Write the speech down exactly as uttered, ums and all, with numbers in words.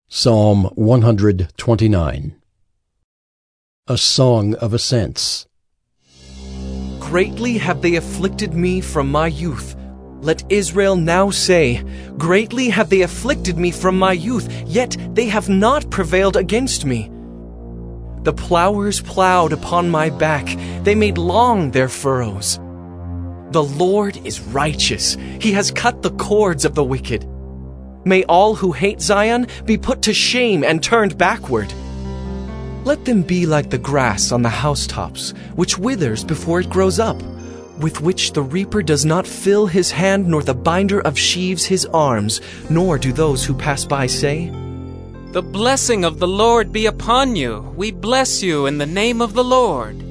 Psalm one hundred twenty-nine. A Song of Ascents. Greatly have they afflicted me from my youth. Let Israel now say, Greatly have they afflicted me from my youth, yet they have not prevailed against me. The plowers plowed upon my back, they made long their furrows. The Lord is righteous, he has cut the cords of the wicked. May all who hate Zion be put to shame and turned backward. Let them be like the grass on the housetops, which withers before it grows up, with which the reaper does not fill his hand, nor the binder of sheaves his arms, nor do those who pass by say, The blessing of the Lord be upon you. We bless you in the name of the Lord.